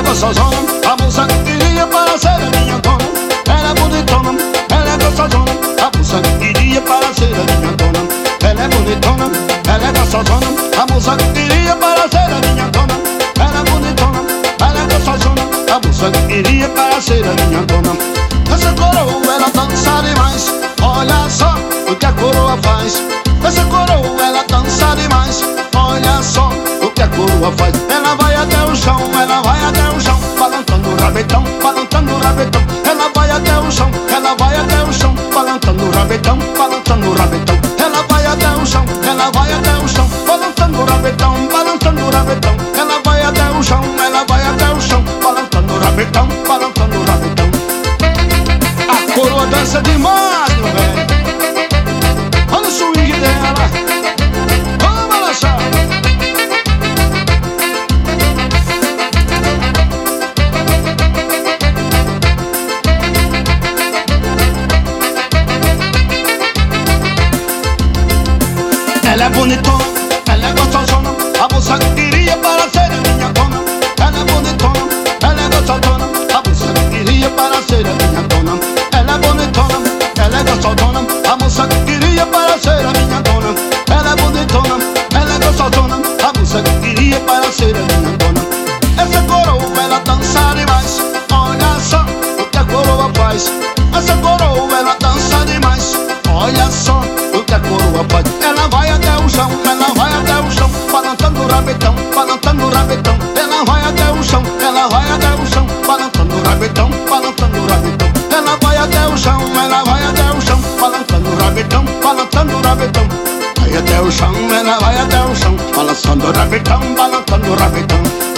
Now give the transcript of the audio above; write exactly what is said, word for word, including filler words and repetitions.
gostosona, a moça queria para ser a minha dona. Ela é bonitona, ela é gostosona, a moça queria para ser a minha dona. Ela é bonitona, ela é gostosona, a moça queria para ser a minha dona. Ela é bonitona, ela é gostosona, a moça queria para ser a minha dona. Essa coroa ela dança demais, olha só o que a coroa faz. Essa coroa ela dança demais, olha só o que a coroa faz. Ela vai até o chão, ela vai até o chão, balançando o rabetão, balançando o rabetão. Ela vai até o chão, ela vai até o chão, balançando o rabetão, balançando o rabetão. Ela vai até o chão, ela vai até o chão, balançando o rabetão, balançando o rabetão. Ela vai até o chão, ela vai até o chão, balançando o rabetão, balançando o rabetão. A coroa dança demais, meu velho. Olha o swing dela, vamos balançar. Ela é bonitona, ela é gostosona, a moça queria para ser a minha dona. Ela é bonitona, ela é gostosona, a moça queria para ser a minha dona. Ela é bonitona, ela é gostosona, a moça queria para ser a minha dona. Ela é bonitona, ela é gostosona, a moça queria para ser a minha dona. Essa coroa ela dança demais, olha só o que a coroa faz. Essa coroa ela dança demais, olha só o que a coroa faz. Ela vai até o chão, ela vai até o chão, balançando o rabetão, balançando o rabetão. Ela vai até o chão, ela vai até o chão, balançando o rabetão, balançando o rabetão. Ela vai até o chão, ela vai até o chão, balançando o rabetão, balançando o rabetão. Vai até o chão, ela vai até o chão, balançando o rabetão, balançando o rabetão.